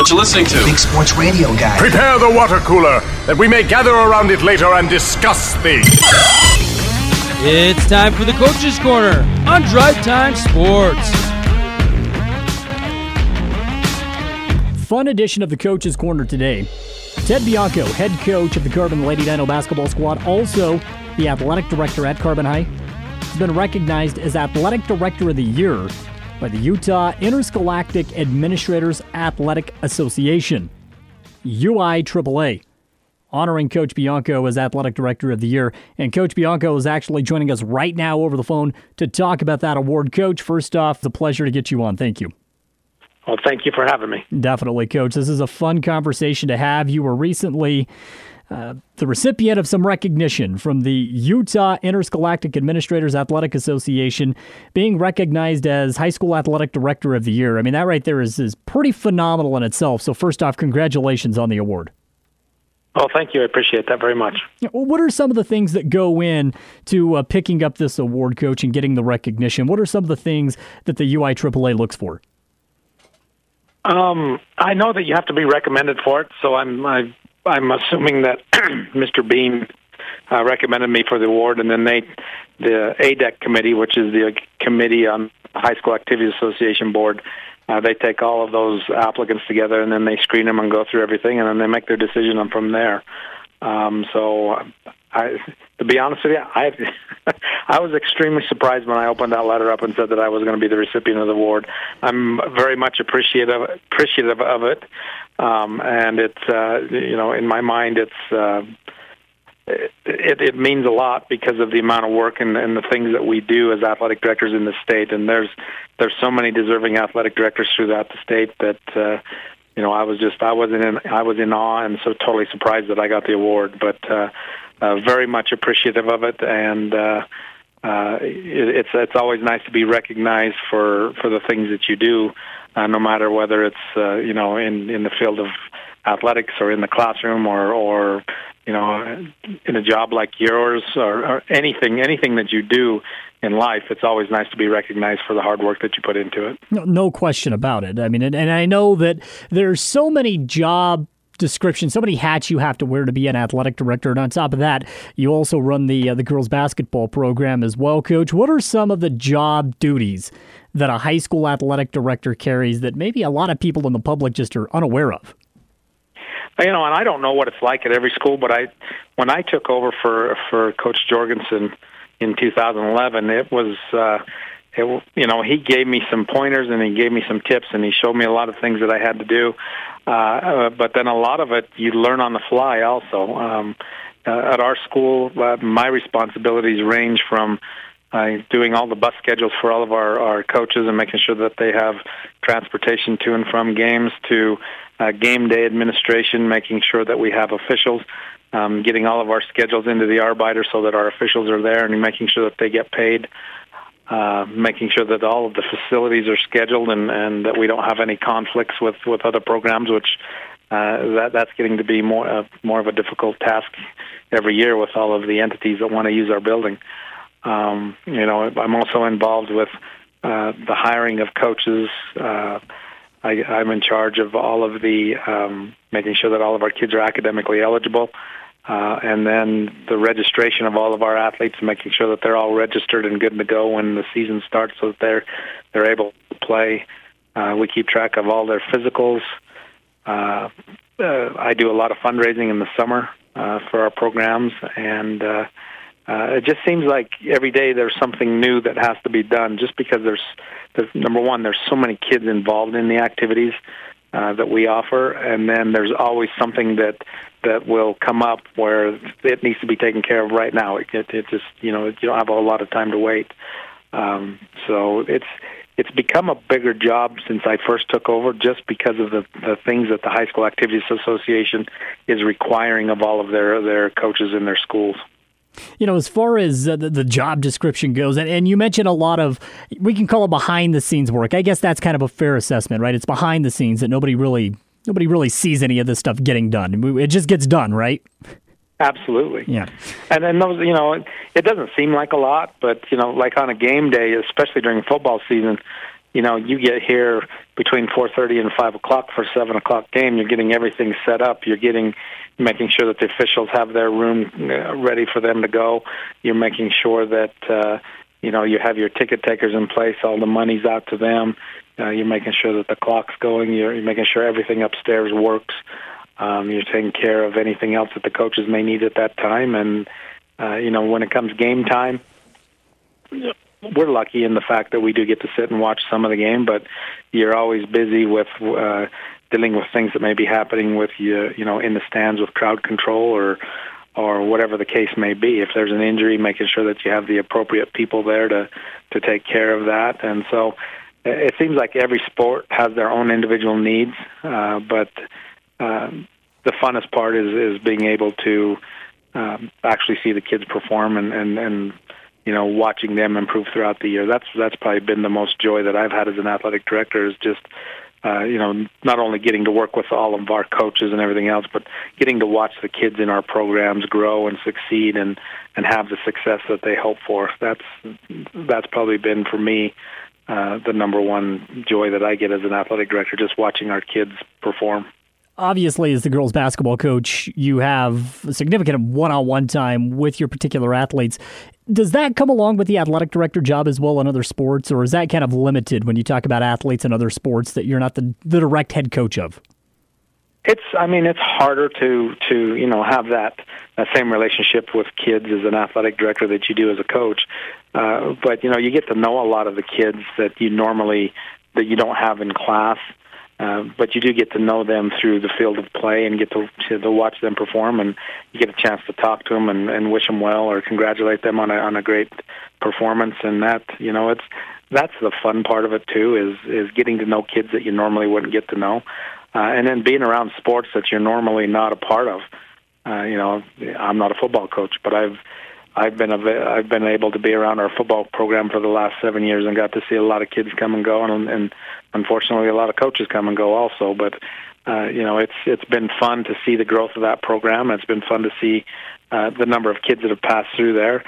what you're listening to. Big Sports Radio Guy. Prepare the water cooler, that we may gather around it later and discuss things. It's time for the Coach's Corner on Drive Time Sports. Fun edition of the Coach's Corner today. Ted Bianco, head coach of the Carbon Lady Dino basketball squad, also the athletic director at Carbon High, has been recognized as Athletic Director of the Year by the Utah Interscholastic Administrators Athletic Association, UIAAA, honoring Coach Bianco as Athletic Director of the Year. And Coach Bianco is actually joining us right now over the phone to talk about that award. Coach, first off, it's a pleasure to get you on. Thank you. Well, thank you for having me. Definitely, Coach. This is a fun conversation to have. You were recently the recipient of some recognition from the Utah Interscholastic Administrators Athletic Association, being recognized as High School Athletic Director of the Year. I mean, that right there is pretty phenomenal in itself. So first off, congratulations on the award. Oh, thank you. I appreciate that very much. What are some of the things that go in to picking up this award, Coach, and getting the recognition? What are some of the things that the UIAAA looks for? I know that you have to be recommended for it, so I'm assuming that Mr. Bean recommended me for the award, and then the ADEC committee, which is the committee on the High School Activities Association board, they take all of those applicants together, and then they screen them and go through everything, and then they make their decision on from there. To be honest with you, I was extremely surprised when I opened that letter up and said that I was going to be the recipient of the award. I'm very much appreciative of it, and it's in my mind it means a lot because of the amount of work and the things that we do as athletic directors in the state. And there's so many deserving athletic directors throughout the state that I was in awe and so totally surprised that I got the award, but very much appreciative of it, and it's always nice to be recognized for the things that you do, no matter whether it's in the field of athletics or in the classroom or in a job like yours or anything that you do in life. It's always nice to be recognized for the hard work that you put into it. No question about it. I mean, and I know that there's so many job descriptions, so many hats you have to wear to be an athletic director. And on top of that, you also run the girls basketball program as well, Coach. What are some of the job duties that a high school athletic director carries that maybe a lot of people in the public just are unaware of? And I don't know what it's like at every school, but when I took over for Coach Jorgensen in 2011, it was he gave me some pointers and he gave me some tips and he showed me a lot of things that I had to do. But then a lot of it you learn on the fly also. At our school, my responsibilities range from doing all the bus schedules for all of our coaches and making sure that they have transportation to and from games, to game day administration, making sure that we have officials, getting all of our schedules into the Arbiter so that our officials are there and making sure that they get paid, making sure that all of the facilities are scheduled and that we don't have any conflicts with other programs, which that's getting to be more of a difficult task every year with all of the entities that want to use our building. I'm also involved with the hiring of coaches. I'm in charge of all of the making sure that all of our kids are academically eligible, and then the registration of all of our athletes, making sure that they're all registered and good to go when the season starts, so that they're able to play. We keep track of all their physicals. I do a lot of fundraising in the summer for our programs, and it just seems like every day there's something new that has to be done, just because there's number one, there's so many kids involved in the activities that we offer, and then there's always something that will come up where it needs to be taken care of right now. It just, you don't have a whole lot of time to wait. So it's become a bigger job since I first took over, just because of the things that the High School Activities Association is requiring of all of their coaches in their schools. As far as the job description goes, and you mentioned a lot of, we can call it behind-the-scenes work. I guess that's kind of a fair assessment, right? It's behind the scenes that nobody really sees any of this stuff getting done. It just gets done, right? Absolutely. Yeah. And then those, it doesn't seem like a lot, but, like on a game day, especially during football season, you get here between 4:30 and 5 o'clock for a 7 o'clock game. You're getting everything set up. You're making sure that the officials have their room ready for them to go. You're making sure that you have your ticket takers in place. All the money's out to them. You're making sure that the clock's going. You're making sure everything upstairs works. You're taking care of anything else that the coaches may need at that time. And when it comes game time, we're lucky in the fact that we do get to sit and watch some of the game, but you're always busy with dealing with things that may be happening with you, in the stands with crowd control or whatever the case may be. If there's an injury, making sure that you have the appropriate people there to take care of that. And so it seems like every sport has their own individual needs, but the funnest part is being able to actually see the kids perform and watching them improve throughout the year. That's probably been the most joy that I've had as an athletic director, is just not only getting to work with all of our coaches and everything else, but getting to watch the kids in our programs grow and succeed and have the success that they hope for. That's probably been, for me, the number one joy that I get as an athletic director, just watching our kids perform. Obviously, as the girls' basketball coach, you have a significant one-on-one time with your particular athletes. Does that come along with the athletic director job as well in other sports, or is that kind of limited when you talk about athletes in other sports that you're not the direct head coach of? It's harder to have that same relationship with kids as an athletic director that you do as a coach. But you get to know a lot of the kids that you don't have in class. But you do get to know them through the field of play and get to watch them perform, and you get a chance to talk to them and wish them well or congratulate them on a great performance. And that that's the fun part of it too, is getting to know kids that you normally wouldn't get to know, and then being around sports that you're normally not a part of. I'm not a football coach, but I've been able to be around our football program for the last 7 years and got to see a lot of kids come and go, and unfortunately a lot of coaches come and go also. But it's been fun to see the growth of that program. It's been fun to see the number of kids that have passed through there.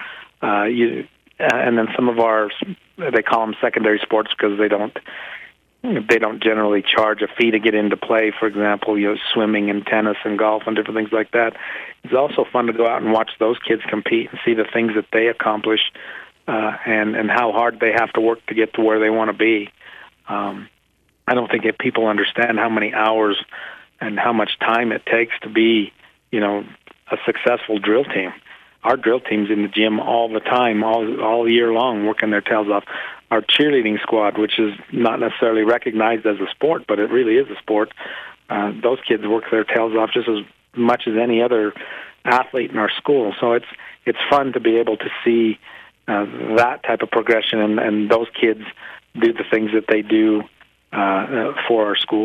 And then some of they call them secondary sports because they don't generally charge a fee to get into play. For example, swimming and tennis and golf and different things like that. It's also fun to go out and watch those kids compete and see the things that they accomplish and how hard they have to work to get to where they want to be. I don't think people understand how many hours and how much time it takes to be, a successful drill team. Our drill team's in the gym all the time, all year long, working their tails off. Our cheerleading squad, which is not necessarily recognized as a sport, but it really is a sport, those kids work their tails off just as much as any other athlete in our school. So it's fun to be able to see that type of progression and those kids do the things that they do for our school.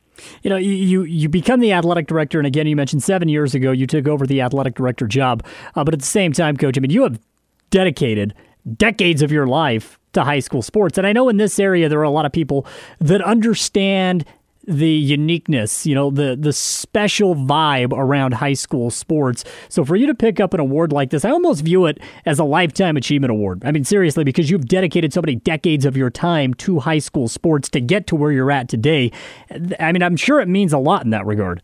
You become the athletic director, and again, you mentioned 7 years ago you took over the athletic director job. But at the same time, Coach, you have dedicated decades of your life to high school sports. And I know in this area there are a lot of people that understand the uniqueness, the special vibe around high school sports. So for you to pick up an award like this, I almost view it as a lifetime achievement award. I mean, seriously, because you've dedicated so many decades of your time to high school sports to get to where you're at today. I mean, I'm sure it means a lot in that regard.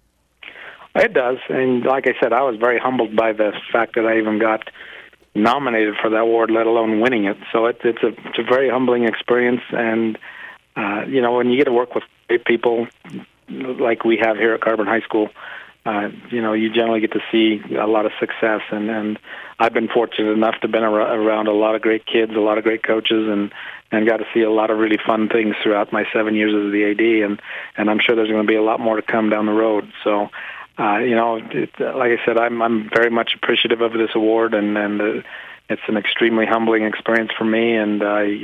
It does. And like I said, I was very humbled by the fact that I even got nominated for that award, let alone winning it. So it's a very humbling experience. And, when you get to work with great people like we have here at Carbon High School, you generally get to see a lot of success. And I've been fortunate enough to have been around a lot of great kids, a lot of great coaches, and got to see a lot of really fun things throughout my 7 years as the AD. And I'm sure there's going to be a lot more to come down the road. So, like I said, I'm very much appreciative of this award, and it's an extremely humbling experience for me. And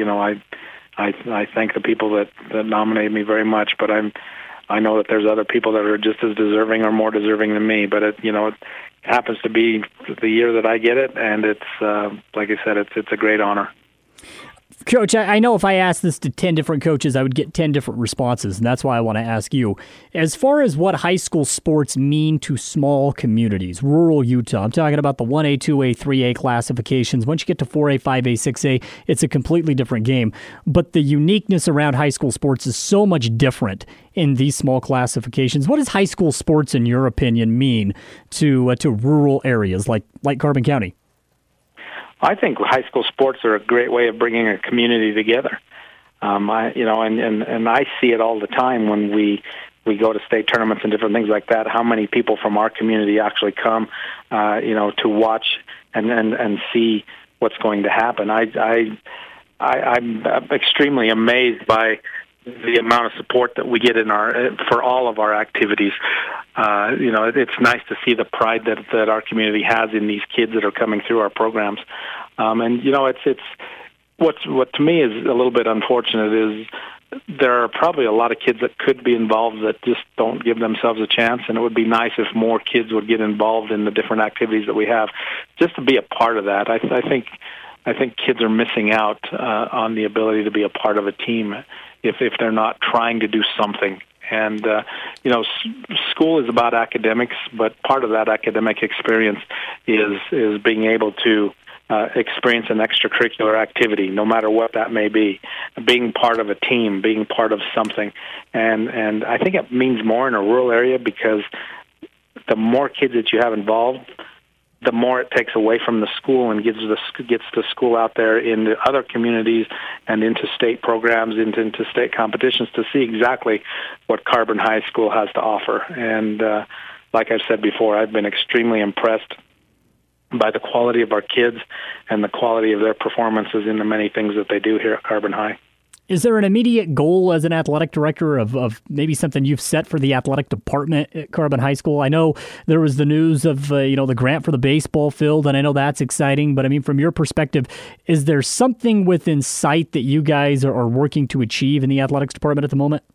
I thank the people that nominated me very much. But I know that there's other people that are just as deserving or more deserving than me. But it happens to be the year that I get it, and it's like I said, it's a great honor. Coach, I know if I asked this to 10 different coaches, I would get 10 different responses, and that's why I want to ask you. As far as what high school sports mean to small communities, rural Utah, I'm talking about the 1A, 2A, 3A classifications. Once you get to 4A, 5A, 6A, it's a completely different game. But the uniqueness around high school sports is so much different in these small classifications. What does high school sports, in your opinion, mean to rural areas like Carbon County? I think high school sports are a great way of bringing a community together. And I see it all the time when we go to state tournaments and different things like that. How many people from our community actually come, to watch and see what's going to happen. I'm extremely amazed by the amount of support that we get for all of our activities. It's nice to see the pride that our community has in these kids that are coming through our programs. It's what to me is a little bit unfortunate is there are probably a lot of kids that could be involved that just don't give themselves a chance, and it would be nice if more kids would get involved in the different activities that we have, just to be a part of that. I think kids are missing out on the ability to be a part of a team if they're not trying to do something. And, school is about academics, but part of that academic experience is being able to experience an extracurricular activity, no matter what that may be, being part of a team, being part of something. And I think it means more in a rural area because the more kids that you have involved, the more it takes away from the school and gets the school out there into other communities and into state programs, into state competitions to see exactly what Carbon High School has to offer. And like I've said before, I've been extremely impressed by the quality of our kids and the quality of their performances in the many things that they do here at Carbon High. Is there an immediate goal as an athletic director of maybe something you've set for the athletic department at Carbon High School? I know there was the news of the grant for the baseball field, and I know that's exciting. But I mean, from your perspective, is there something within sight that you guys are working to achieve in the athletics department at the moment?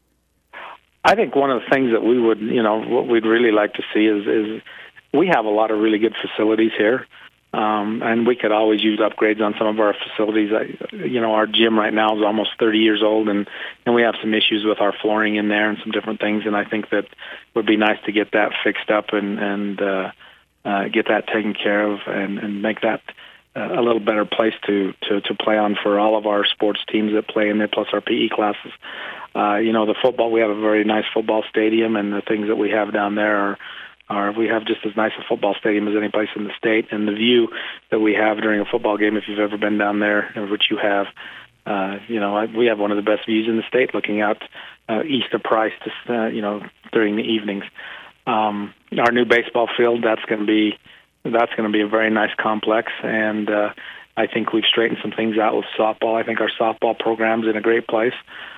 I think one of the things that we would, what we'd really like to see is we have a lot of really good facilities here. And we could always use upgrades on some of our facilities. Our gym right now is almost 30 years old, and we have some issues with our flooring in there and some different things. And I think that would be nice to get that fixed up and get that taken care of and make that a little better place to play on for all of our sports teams that play in there, plus our PE classes. The football, we have a very nice football stadium, and the things that we have down there we have just as nice a football stadium as any place in the state, and the view that we have during a football game, if you've ever been down there, which you have, we have one of the best views in the state, looking out east of Price, during the evenings. Our new baseball field, that's going to be a very nice complex, and I think we've straightened some things out with softball. I think our softball program's in a great place.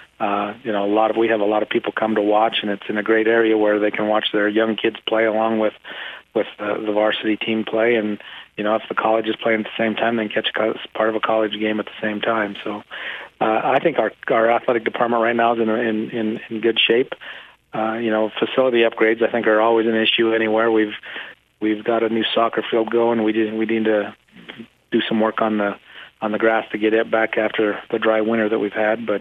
We have a lot of people come to watch, and it's in a great area where they can watch their young kids play along with the varsity team play. And if the college is playing at the same time, they can catch part of a college game at the same time. So I think our athletic department right now is in good shape. Facility upgrades I think are always an issue anywhere. We've got a new soccer field going. We need to do some work on the grass to get it back after the dry winter that we've had, but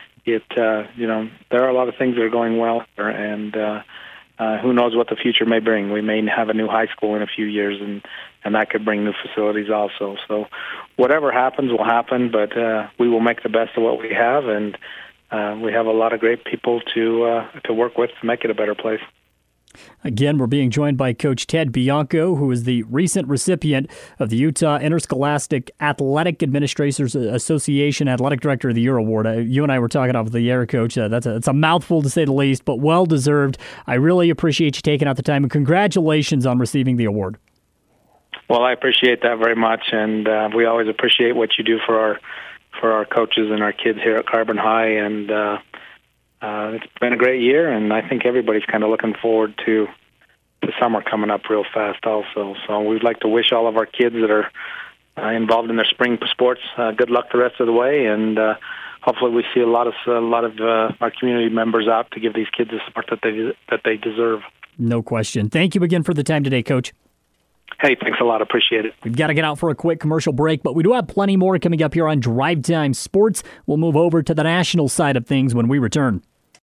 there are a lot of things that are going well, and who knows what the future may bring. We may have a new high school in a few years, and that could bring new facilities also. So whatever happens will happen, but we will make the best of what we have, and we have a lot of great people to work with to make it a better place. Again, we're being joined by Coach Ted Bianco, who is the recent recipient of the Utah Interscholastic Athletic Administrators Association Athletic Director of the Year Award. You and I were talking off the air, Coach. That's a mouthful to say the least, but well-deserved. I really appreciate you taking out the time, and congratulations on receiving the award. Well, I appreciate that very much, and we always appreciate what you do for our coaches and our kids here at Carbon High, and it's been a great year, and I think everybody's kind of looking forward to the summer coming up real fast also. So we'd like to wish all of our kids that are involved in their spring sports good luck the rest of the way, and hopefully we see a lot of our community members out to give these kids the support that they deserve. No question. Thank you again for the time today, Coach. Hey, thanks a lot. Appreciate it. We've got to get out for a quick commercial break, but we do have plenty more coming up here on Drive Time Sports. We'll move over to the national side of things when we return.